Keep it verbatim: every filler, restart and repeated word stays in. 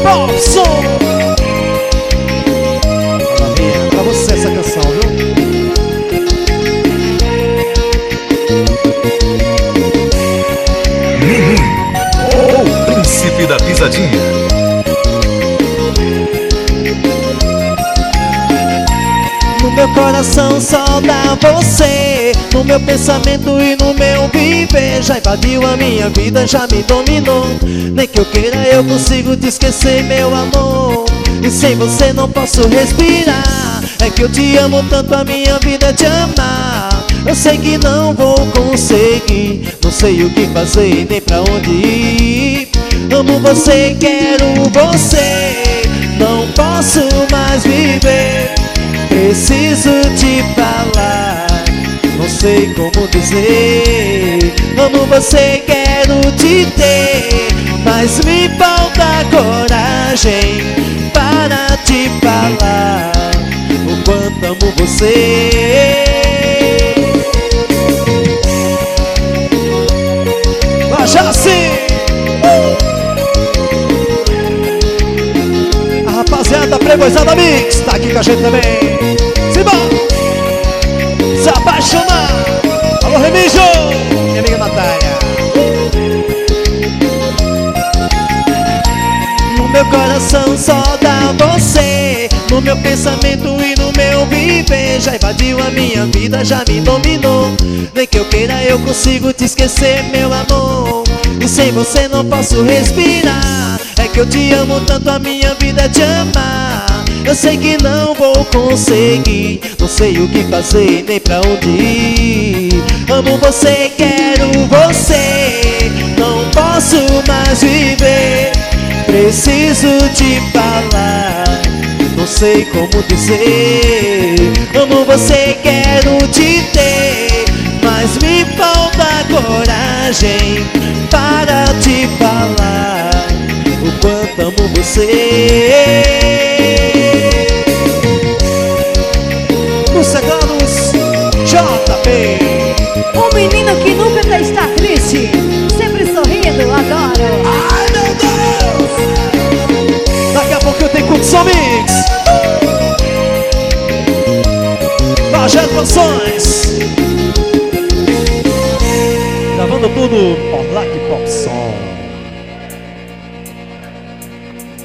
Bobson. Maravilha, pra você essa canção, viu? O príncipe da pisadinha. No meu coração só dá você, no meu pensamento e no meu viver. Já invadiu a minha vida, já me dominou. Nem que eu queira eu consigo te esquecer, meu amor. E sem você não posso respirar. É que eu te amo tanto, a minha vida é te amar. Eu sei que não vou conseguir, não sei o que fazer nem pra onde ir. Amo você, quero você, não posso mais viver. Preciso te falar, não sei como dizer. Amo você, quero te ter, mas me falta coragem para te falar o quanto amo você. Já sim! Uh! A rapaziada Playboyzada Mix tá aqui com a gente também. Simba! Se apaixonar! Alô, Remígio! Minha amiga Natália. No meu coração só dá você, no meu pensamento e no meu viver. Já invadiu a minha vida, já me dominou. Nem que eu queira eu consigo te esquecer, meu amor. E sem você não posso respirar. É que eu te amo tanto, a minha vida é te amar. Eu sei que não vou conseguir, não sei o que fazer nem pra onde ir. Amo você, quero você, não posso mais viver. Preciso te falar, não sei como dizer. Amo você, quero te ter, mas me falta coragem para te falar o quanto amo você. Os Sagrados J P. Um menino que nunca está triste, sempre sorrindo, adoro. Ai, meu Deus! Daqui a pouco eu tenho Curtição Mix. Projeto Produções. Gravando tudo